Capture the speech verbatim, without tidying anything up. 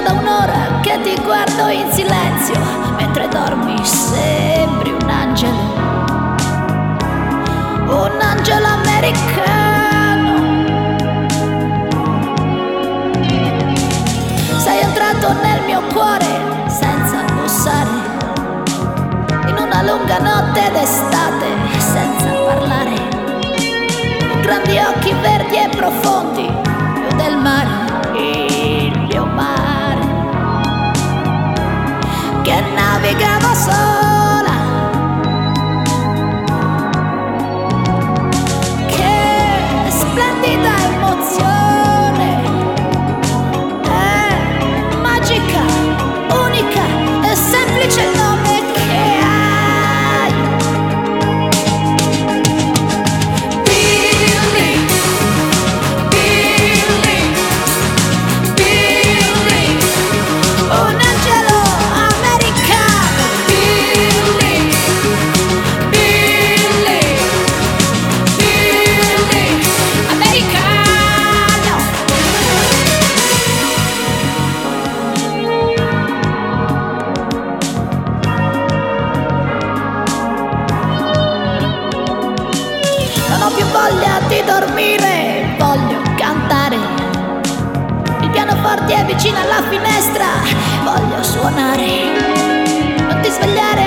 da un'ora che ti guardo in silenzio, mentre dormi sembri un angelo, un angelo americano. Sei entrato nel mio cuore senza bussare, in una lunga notte d'estate senza parlare, grandi occhi verdi e profondi, più del mare, il mio mare, che navigava sola, che splendida emozione, è magica, unica e semplice il nome che hai. Billy, Billy, Billy, un angelo americano. Billy, Billy, Billy, americano. Non ho più voglia di dormire, voglio cantare. Il pianoforte è vicino alla finestra, voglio suonare. Non ti svegliare